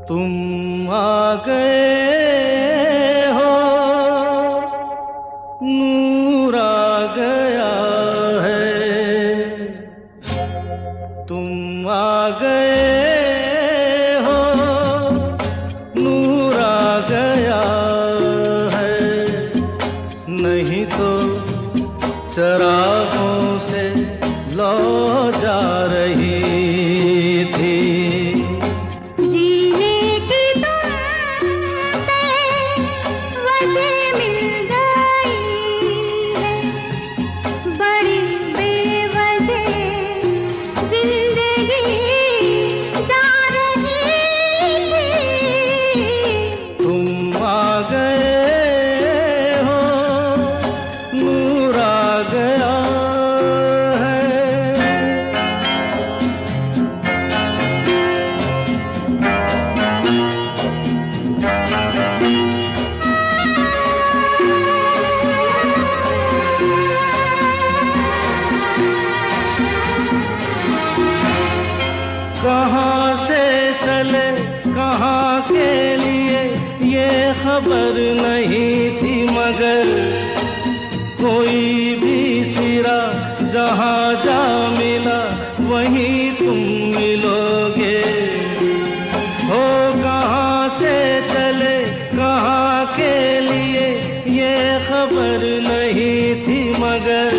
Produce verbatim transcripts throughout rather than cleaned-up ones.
तुम आ गए हो, नूर आ गया है। तुम आ गए हो, नूर आ गया है। नहीं तो चरागों से लौ जा रही थी। कहाँ से चले कहाँ के लिए ये खबर नहीं थी, मगर कोई भी सिरा जहाँ जा मिला वहीं तुम मिलोगे। हो कहाँ से चले कहाँ के लिए ये खबर नहीं थी, मगर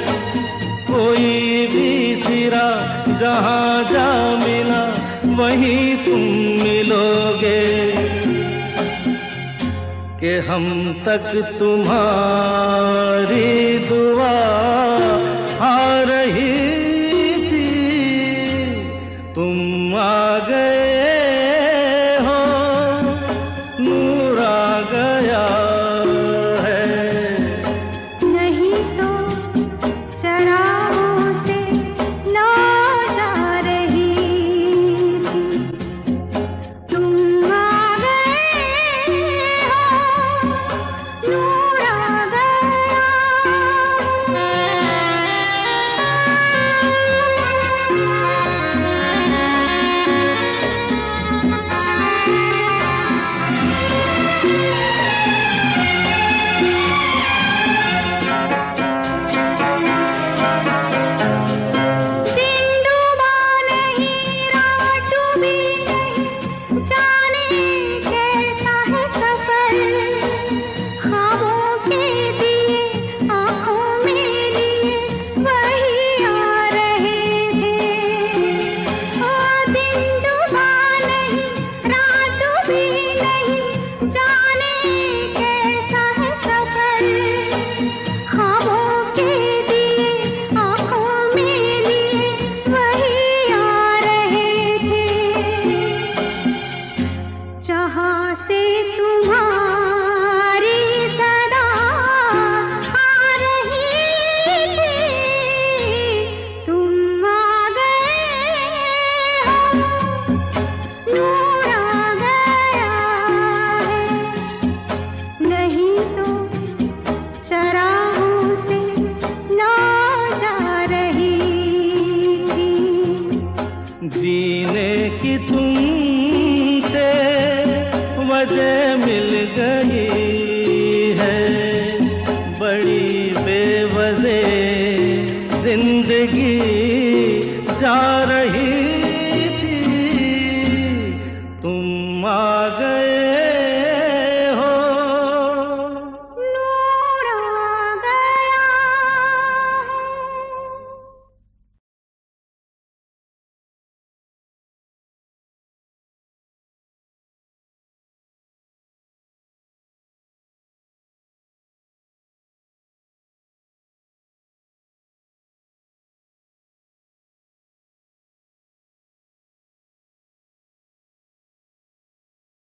कोई भी सिरा जहाँ जा मिला वहीं तुम मिलोगे। कि हम तक तुम्हारी दुआ आ रही थी। तुम आ गए हो, नूर आ गया है। नहीं तो चरागों से लौ जा रही थी। तुम आ गए हो, नूर आ गया। जहाँ से तुम्हारी सदा आ रही थी। तुम आ गए हो, नूर आ गया है। नहीं तो चरागों से लौ जा रही थी। जीने की तुम